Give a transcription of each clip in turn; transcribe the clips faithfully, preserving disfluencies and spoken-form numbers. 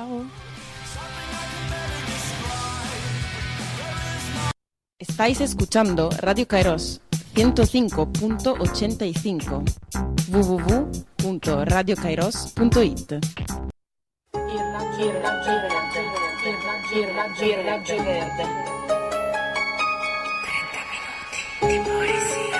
Ciao. Estáis escuchando Radio Kairos ciento cinco punto ochenta y cinco, w w w punto radio kairos punto it. Il raggio verde. trenta minuti di poesia.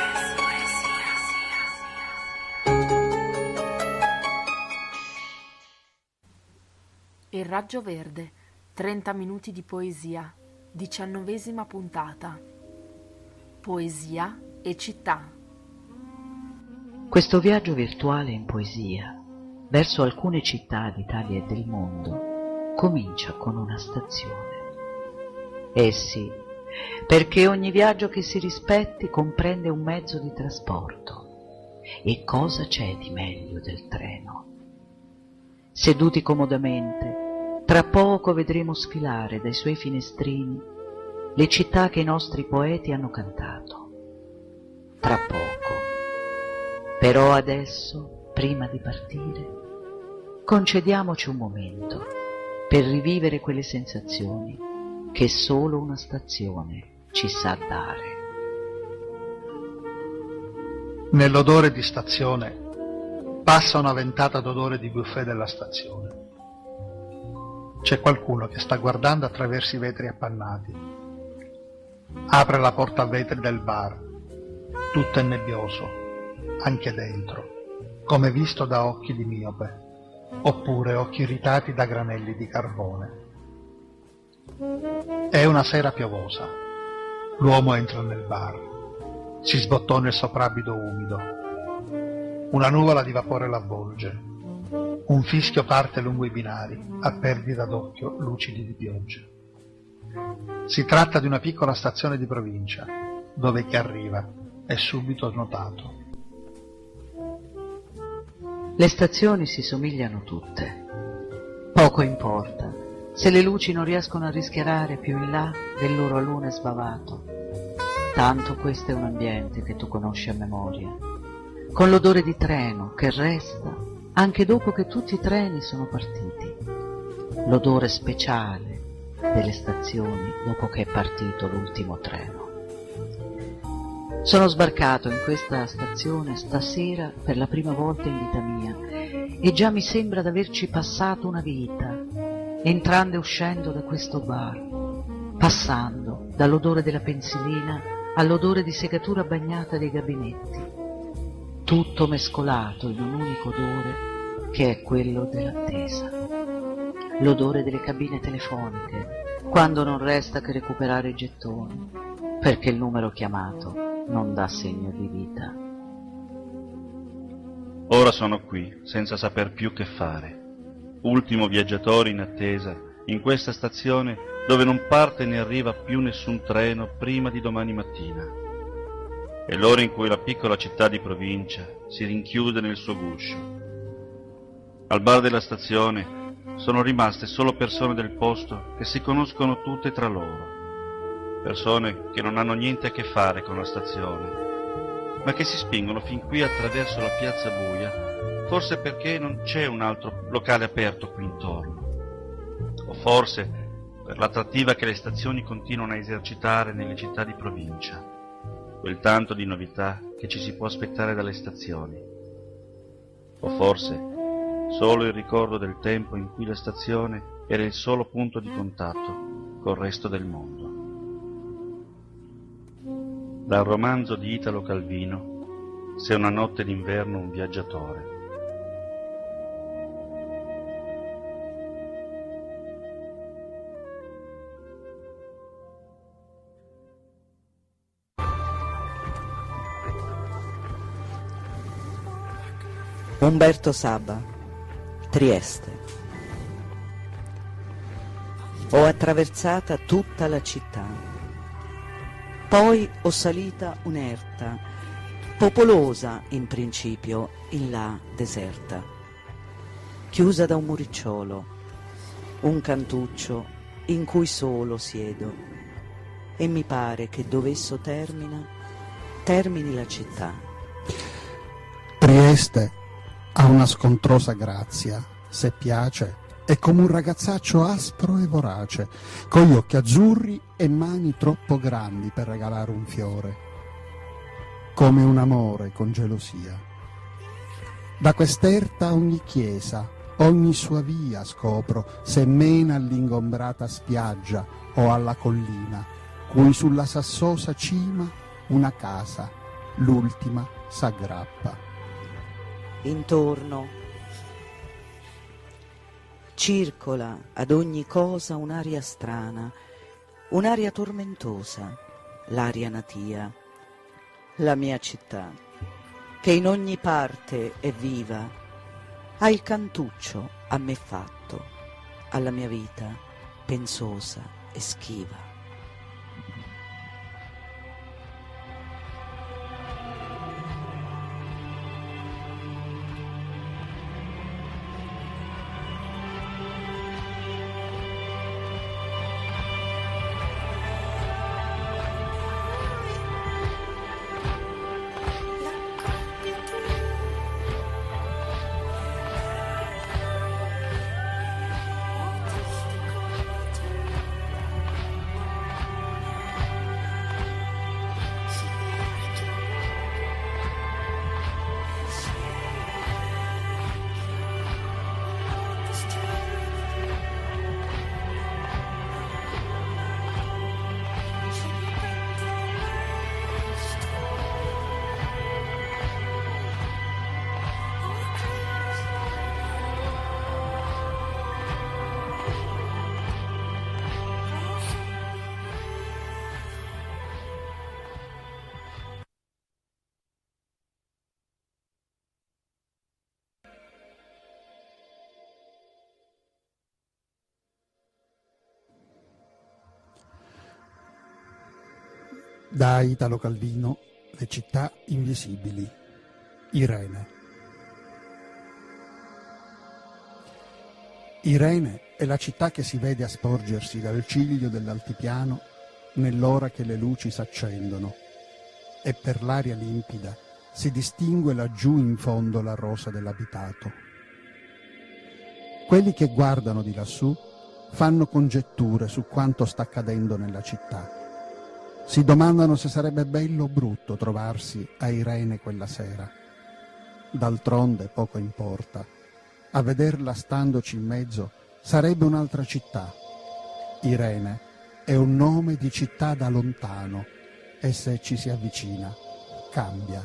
Il raggio verde, trenta minuti di poesia, diciannovesima puntata. Poesia e città. Questo viaggio virtuale in poesia verso alcune città d'Italia e del mondo comincia con una stazione. Eh sì, perché ogni viaggio che si rispetti comprende un mezzo di trasporto. E cosa c'è di meglio del treno? Seduti comodamente, tra poco vedremo sfilare dai suoi finestrini le città che i nostri poeti hanno cantato. Tra poco. Però adesso, prima di partire, concediamoci un momento per rivivere quelle sensazioni che solo una stazione ci sa dare. Nell'odore di stazione passa una ventata d'odore di buffet della stazione. C'è qualcuno che sta guardando attraverso i vetri appannati. Apre la porta a vetri del bar. Tutto è nebbioso, anche dentro, come visto da occhi di miope, oppure occhi irritati da granelli di carbone. È una sera piovosa. L'uomo entra nel bar. Si sbottona il soprabito umido. Una nuvola di vapore l'avvolge. Un fischio parte lungo i binari, a perdita d'occhio lucidi di pioggia. Si tratta di una piccola stazione di provincia, dove chi arriva è subito notato. Le stazioni si somigliano tutte. Poco importa se le luci non riescono a rischiarare più in là del loro alunne sbavato. Tanto questo è un ambiente che tu conosci a memoria, con l'odore di treno che resta anche dopo che tutti i treni sono partiti, l'odore speciale delle stazioni dopo che è partito l'ultimo treno. Sono sbarcato in questa stazione stasera per la prima volta in vita mia e già mi sembra d'averci passato una vita, entrando e uscendo da questo bar, passando dall'odore della pensilina all'odore di segatura bagnata dei gabinetti, tutto mescolato in un unico odore che è quello dell'attesa, l'odore delle cabine telefoniche, quando non resta che recuperare i gettoni, perché il numero chiamato non dà segno di vita. Ora sono qui, senza saper più che fare, ultimo viaggiatore in attesa, in questa stazione dove non parte né arriva più nessun treno prima di domani mattina. È l'ora in cui la piccola città di provincia si rinchiude nel suo guscio. Al bar della stazione sono rimaste solo persone del posto che si conoscono tutte tra loro, persone che non hanno niente a che fare con la stazione, ma che si spingono fin qui attraverso la piazza buia, forse perché non c'è un altro locale aperto qui intorno, o forse per l'attrattiva che le stazioni continuano a esercitare nelle città di provincia, quel tanto di novità che ci si può aspettare dalle stazioni, o forse solo il ricordo del tempo in cui la stazione era il solo punto di contatto col resto del mondo. Dal romanzo di Italo Calvino, Se una notte d'inverno un viaggiatore. Umberto Saba, Trieste. Ho attraversata tutta la città, poi ho salita un'erta, popolosa in principio, in là deserta, chiusa da un muricciolo, un cantuccio in cui solo siedo, e mi pare che dove esso termina, termini la città. Trieste ha una scontrosa grazia, se piace, È come un ragazzaccio aspro e vorace, con gli occhi azzurri e mani troppo grandi per regalare un fiore. Come un amore con gelosia. Da quest'erta ogni chiesa, ogni sua via scopro, se mena all'ingombrata spiaggia o alla collina, cui sulla sassosa cima una casa, l'ultima s'aggrappa. Intorno circola ad ogni cosa un'aria strana, un'aria tormentosa, l'aria natia, la mia città, che in ogni parte è viva, ha il cantuccio a me fatto, alla mia vita pensosa e schiva. Da Italo Calvino, Le città invisibili, Irene. Irene è la città che si vede a sporgersi dal ciglio dell'altipiano nell'ora che le luci s'accendono e per l'aria limpida si distingue laggiù in fondo la rosa dell'abitato. Quelli che guardano di lassù fanno congetture su quanto sta accadendo nella città. Si domandano se sarebbe bello o brutto trovarsi a Irene quella sera. D'altronde poco importa. A vederla standoci in mezzo sarebbe un'altra città. Irene è un nome di città da lontano e se ci si avvicina cambia.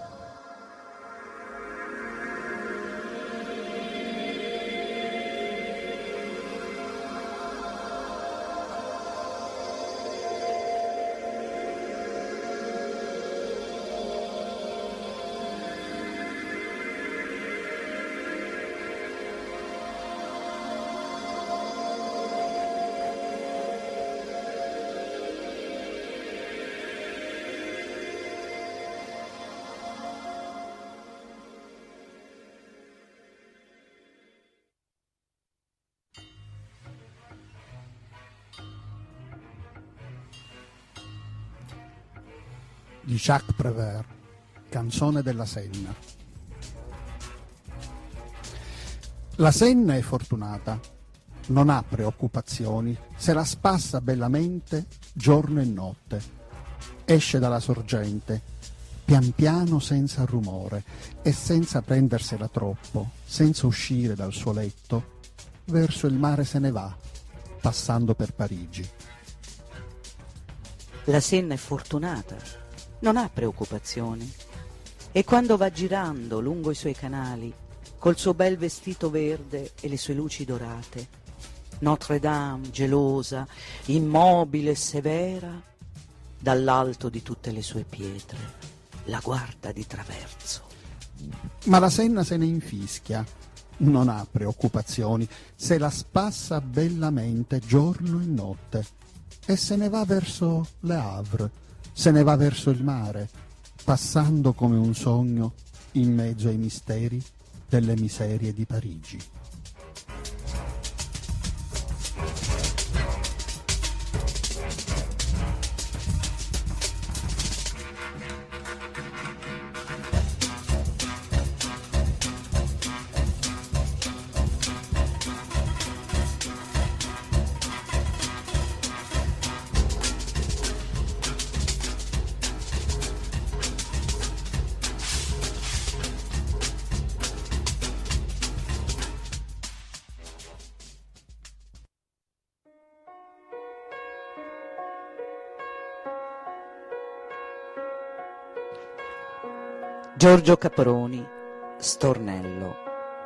Di Jacques Prévert, Canzone della Senna. La Senna è fortunata, non ha preoccupazioni, se la spassa bellamente giorno e notte. Esce dalla sorgente, pian piano senza rumore e senza prendersela troppo, senza uscire dal suo letto, verso il mare se ne va, passando per Parigi. La Senna è fortunata, non ha preoccupazioni e quando va girando lungo i suoi canali col suo bel vestito verde e le sue luci dorate, Notre Dame gelosa, immobile e severa, dall'alto di tutte le sue pietre la guarda di traverso. Ma la Senna se ne infischia, non ha preoccupazioni, se la spassa bellamente giorno e notte e se ne va verso Le Havre, se ne va verso il mare, passando come un sogno in mezzo ai misteri delle miserie di Parigi. Giorgio Caproni, Stornello.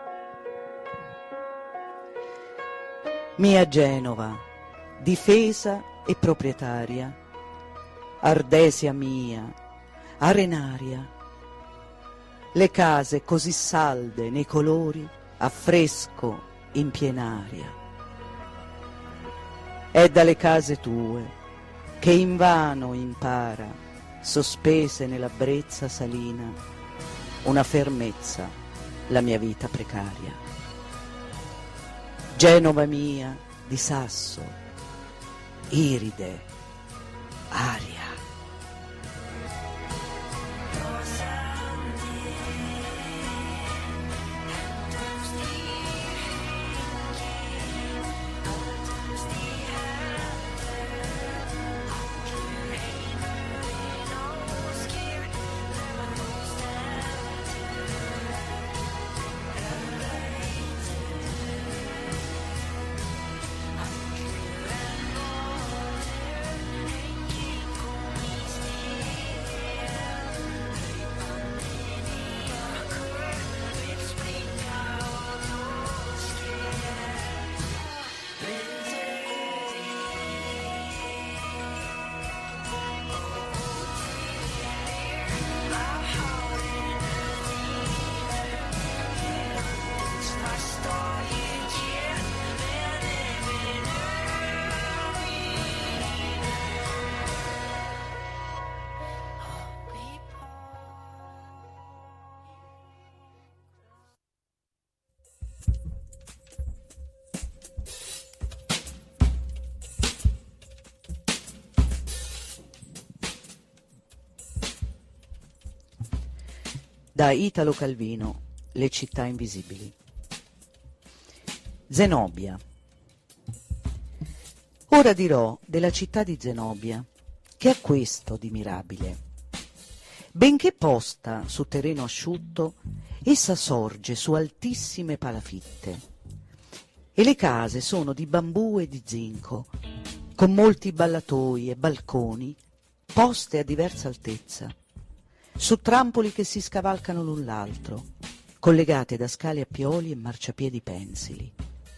Mia Genova, difesa e proprietaria, Ardesia mia, arenaria, le case così salde nei colori, a fresco in pienaria. È dalle case tue che invano impara, sospese nella brezza salina, una fermezza la mia vita precaria. Genova mia di sasso, iride, aria. Da Italo Calvino, Le città invisibili. Zenobia. Ora dirò della città di Zenobia, che ha questo di mirabile. Benché posta su terreno asciutto, essa sorge su altissime palafitte, e le case sono di bambù e di zinco, con molti ballatoi e balconi poste a diversa altezza, su trampoli che si scavalcano l'un l'altro, collegate da scale a pioli e marciapiedi pensili.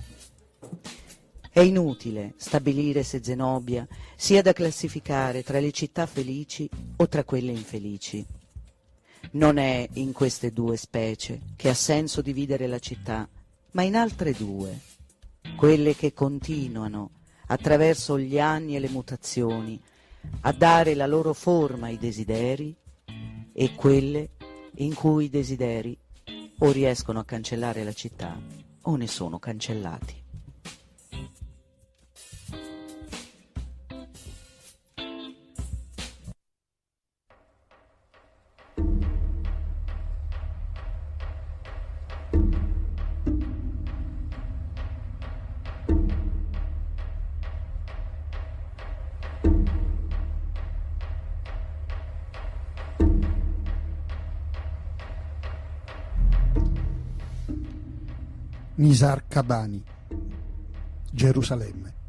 È inutile stabilire se Zenobia sia da classificare tra le città felici o tra quelle infelici. Non è in queste due specie che ha senso dividere la città, ma in altre due, quelle che continuano, attraverso gli anni e le mutazioni, a dare la loro forma ai desideri, e quelle in cui i desideri o riescono a cancellare la città o ne sono cancellati. Nizar Qabani, Gerusalemme.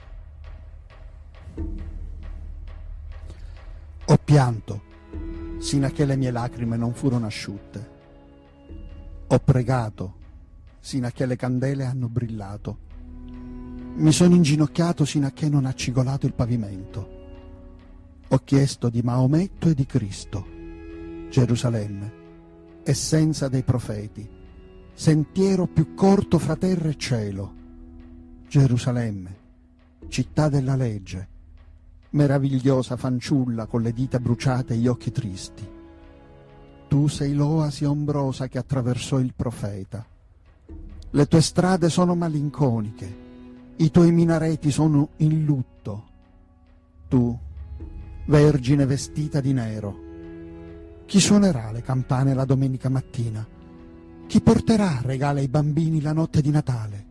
Ho pianto sino a che le mie lacrime non furono asciutte. Ho pregato sino a che le candele hanno brillato. Mi sono inginocchiato sino a che non ha cigolato il pavimento. Ho chiesto di Maometto e di Cristo, Gerusalemme, essenza dei profeti, sentiero più corto fra terra e cielo, Gerusalemme, città della legge, meravigliosa fanciulla con le dita bruciate e gli occhi tristi. Tu sei l'oasi ombrosa che attraversò il profeta. Le tue strade sono malinconiche, i tuoi minareti sono in lutto. Tu, vergine vestita di nero, chi suonerà le campane la domenica mattina? Chi porterà regali ai bambini la notte di Natale?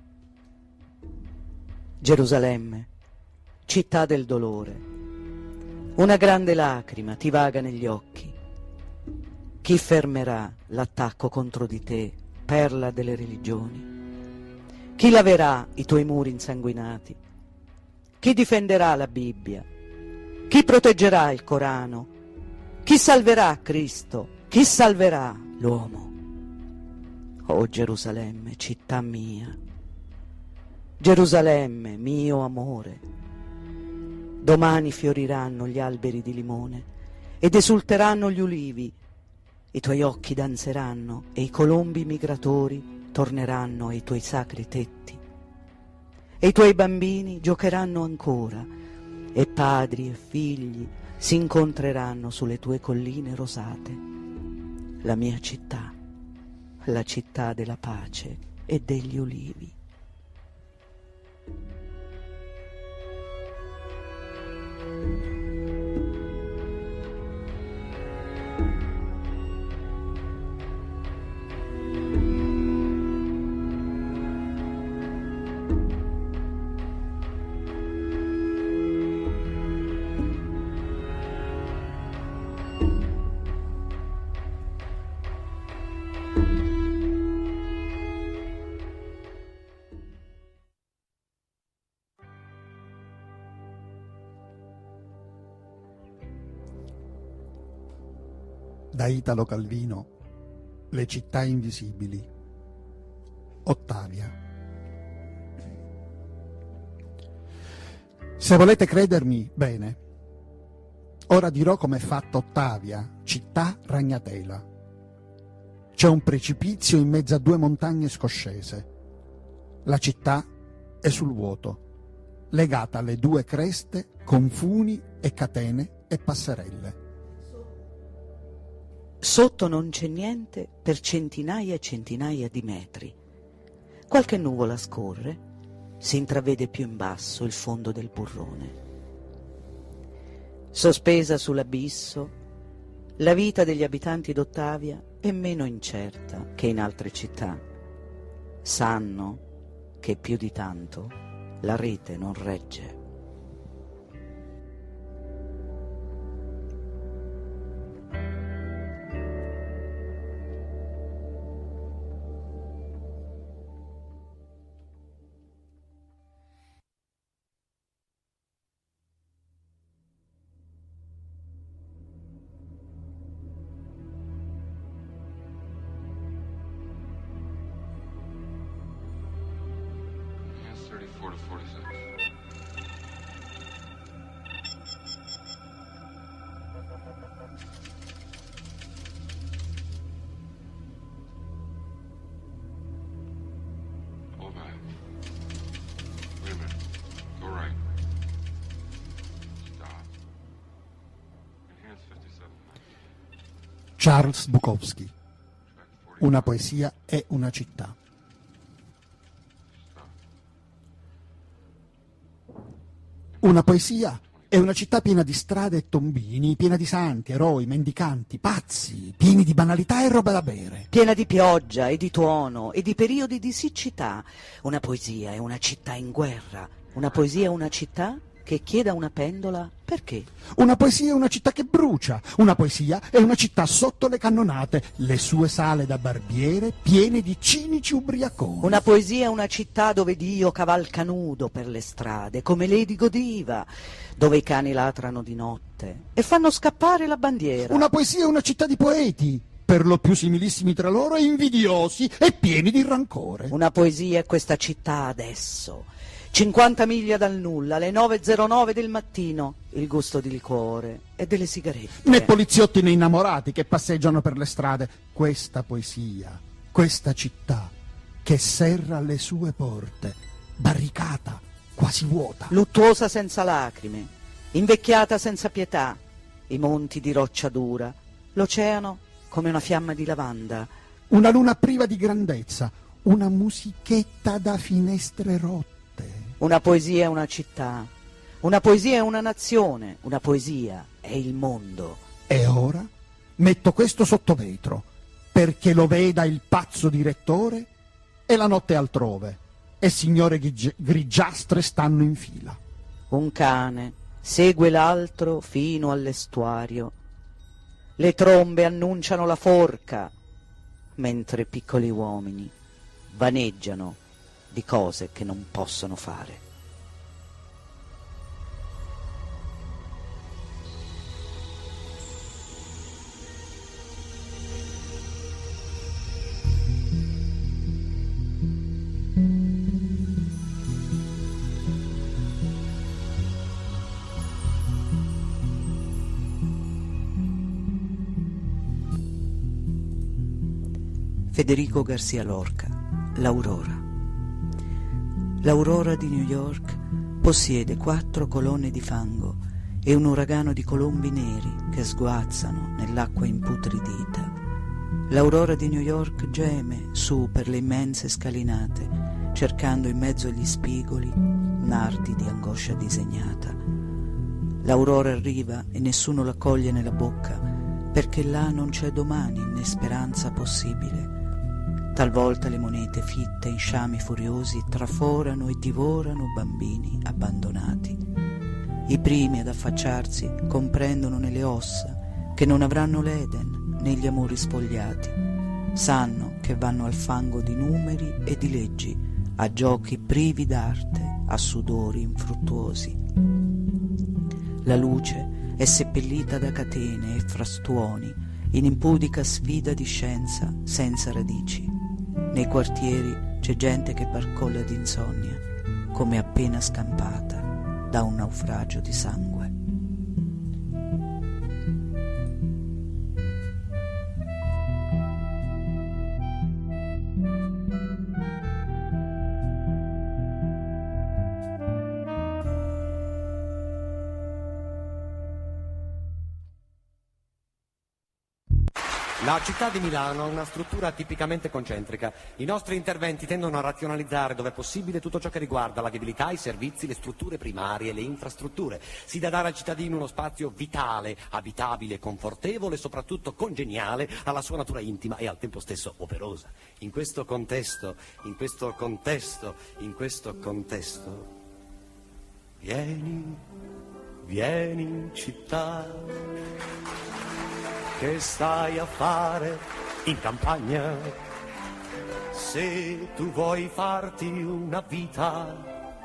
Gerusalemme, città del dolore, una grande lacrima ti vaga negli occhi. Chi fermerà l'attacco contro di te, perla delle religioni? Chi laverà i tuoi muri insanguinati? Chi difenderà la Bibbia? Chi proteggerà il Corano? Chi salverà Cristo Chi salverà l'uomo? Oh Gerusalemme, città mia, Gerusalemme, mio amore, domani fioriranno gli alberi di limone ed esulteranno gli ulivi, i tuoi occhi danzeranno e i colombi migratori torneranno ai tuoi sacri tetti e i tuoi bambini giocheranno ancora e padri e figli si incontreranno sulle tue colline rosate. La mia città, la città della pace e degli ulivi. Da Italo Calvino, Le città invisibili. Ottavia. Se volete credermi, bene. Ora dirò com'è fatta Ottavia, città ragnatela. C'è un precipizio in mezzo a due montagne scoscese. La città è sul vuoto, legata alle due creste con funi e catene e passerelle. Sotto non c'è niente per centinaia e centinaia di metri. Qualche nuvola scorre, si intravede più in basso il fondo del burrone. Sospesa sull'abisso, la vita degli abitanti d'Ottavia è meno incerta che in altre città. Sanno che più di tanto la rete non regge. thirty-four to forty-six. Hold back. Wait a minute. Go right. Stop. Enhance fifty-seven. Charles Bukowski. Una poesia è una città. Una poesia è una città piena di strade e tombini, piena di santi, eroi, mendicanti, pazzi, pieni di banalità e roba da bere. Piena di pioggia e di tuono e di periodi di siccità. Una poesia è una città in guerra. Una poesia è una città che chiede a una pendola perché. Una poesia è una città che brucia. Una poesia è una città sotto le cannonate, le sue sale da barbiere piene di cinici ubriaconi. Una poesia è una città dove Dio cavalca nudo per le strade, come Lady Godiva, dove i cani latrano di notte e fanno scappare la bandiera. Una poesia è una città di poeti, per lo più similissimi tra loro e invidiosi e pieni di rancore. Una poesia è questa città adesso. cinquanta miglia dal nulla, alle nove e zero nove del mattino, il gusto di liquore e delle sigarette. Né poliziotti né innamorati che passeggiano per le strade. Questa poesia, questa città che serra le sue porte, barricata, quasi vuota. Luttuosa senza lacrime, invecchiata senza pietà, i monti di roccia dura, l'oceano come una fiamma di lavanda. Una luna priva di grandezza, una musichetta da finestre rotte. Una poesia è una città, una poesia è una nazione, una poesia è il mondo. E ora metto questo sotto vetro, perché lo veda il pazzo direttore e la notte altrove, e signore grig- grigiastre stanno in fila. Un cane segue l'altro fino all'estuario. Le trombe annunciano la forca, mentre piccoli uomini vaneggiano di cose che non possono fare. Federico Garcia Lorca, L'Aurora. L'aurora di New York possiede quattro colonne di fango e un uragano di colombi neri che sguazzano nell'acqua imputridita. L'aurora di New York geme su per le immense scalinate, cercando in mezzo agli spigoli nardi di angoscia disegnata. L'aurora arriva e nessuno la coglie nella bocca, perché là non c'è domani né speranza possibile. Talvolta le monete fitte in sciami furiosi traforano e divorano bambini abbandonati. I primi ad affacciarsi comprendono nelle ossa che non avranno l'Eden né gli amori spogliati. Sanno che vanno al fango di numeri e di leggi, a giochi privi d'arte, a sudori infruttuosi. La luce è seppellita da catene e frastuoni, in impudica sfida di scienza senza radici. Nei quartieri c'è gente che barcolla d'insonnia, come appena scampata da un naufragio di sangue. La città di Milano ha una struttura tipicamente concentrica. I nostri interventi tendono a razionalizzare dove è possibile tutto ciò che riguarda la viabilità, i servizi, le strutture primarie, le infrastrutture. Si dà dare al cittadino uno spazio vitale, abitabile, confortevole e soprattutto congeniale alla sua natura intima e al tempo stesso operosa. In questo contesto, in questo contesto, in questo contesto, vieni, vieni in città. Che stai a fare in campagna? Se tu vuoi farti una vita,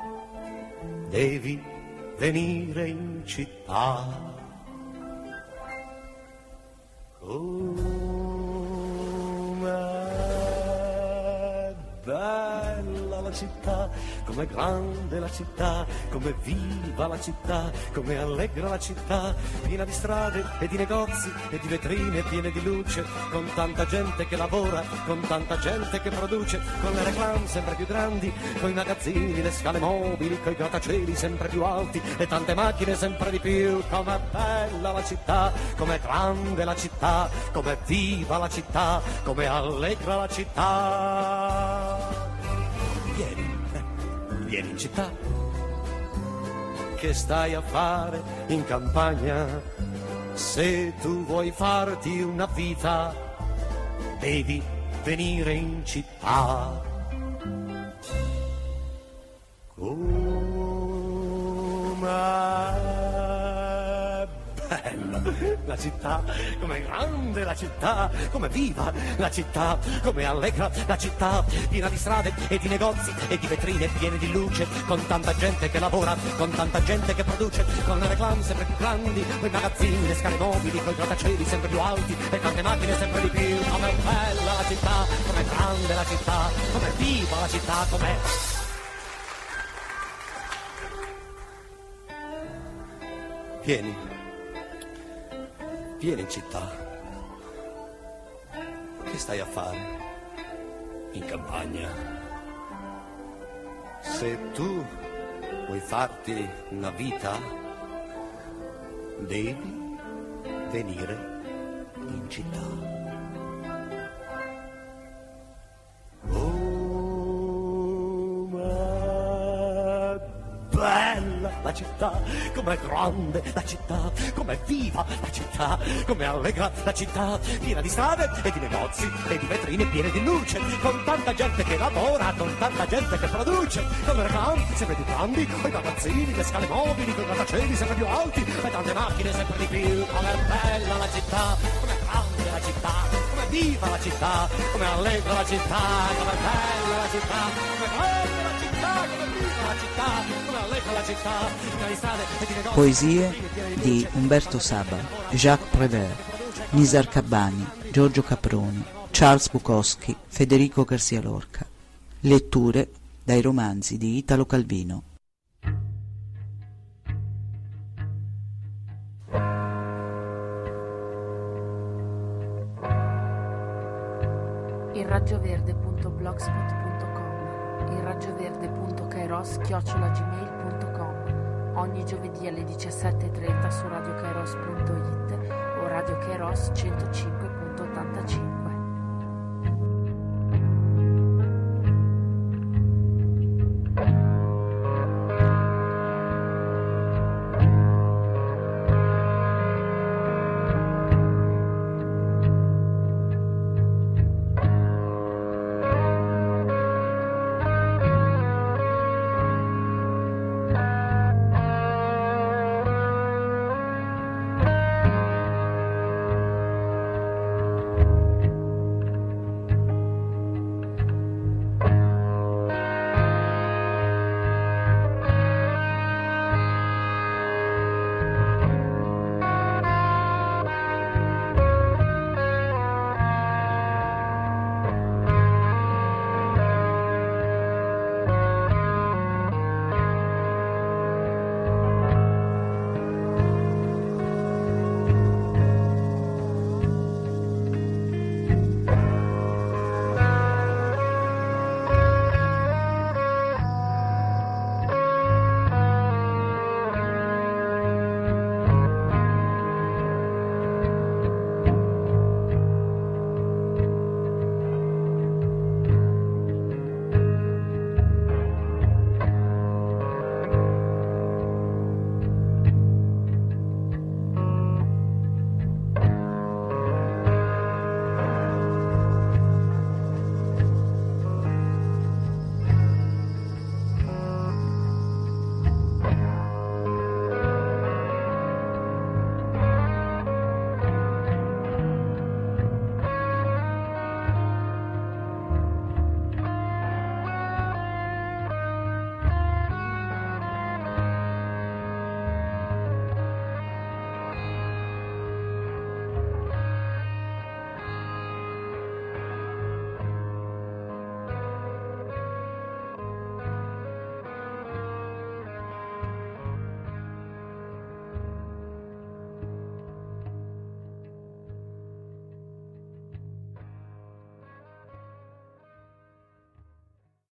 devi venire in città. Com'è bella la città, com'è grande la città, com'è viva la città, com'è allegra la città, piena di strade e di negozi e di vetrine piene di luce, con tanta gente che lavora, con tanta gente che produce, con le reclame sempre più grandi, con i magazzini, le scale mobili, coi grattacieli sempre più alti e tante macchine sempre di più. Com'è bella la città, com'è grande la città, com'è viva la città, com'è allegra la città. Vieni, eh, vieni in città. Che stai a fare in campagna? Se tu vuoi farti una vita, devi venire in città. Com'è bella la città, com'è grande la città, com'è viva la città, com'è allegra la città, piena di strade e di negozi e di vetrine piene di luce, con tanta gente che lavora, con tanta gente che produce, con le reclame sempre più grandi, con i magazzini, le scale mobili, con i grattacieli sempre più alti e tante macchine sempre di più. Com'è bella la città, com'è grande la città, com'è viva la città, com'è... Vieni, vieni in città. Che stai a fare in campagna? Se tu vuoi farti una vita, devi venire in città. Bella la città, com'è grande la città, com'è viva la città, com'è allegra la città, piena di strade e di negozi e di vetrine piene di luce, con tanta gente che lavora, con tanta gente che produce, con le reclame sempre più grandi, con i magazzini, le scale mobili, con i grattacieli sempre più alti e tante macchine sempre di più. Com'è bella la città, com'è grande la città, com'è viva la città, com'è allegra la città, com'è bella la città, com'è grande la città, com'è viva la città, com'è allegra la città, piena di strade e di negozi. Poesie di Umberto Saba, Jacques Prévert, Nizar Qabbani, Giorgio Caproni, Charles Bukowski, Federico Garcia Lorca. Letture dai romanzi di Italo Calvino. Il radioverde punto blogspot punto com, il radioverde punto kairos chiocciola gmail punto com, ogni giovedì alle diciassette e trenta su radiokairos punto it o Radio Kairos centocinque punto ottantacinque.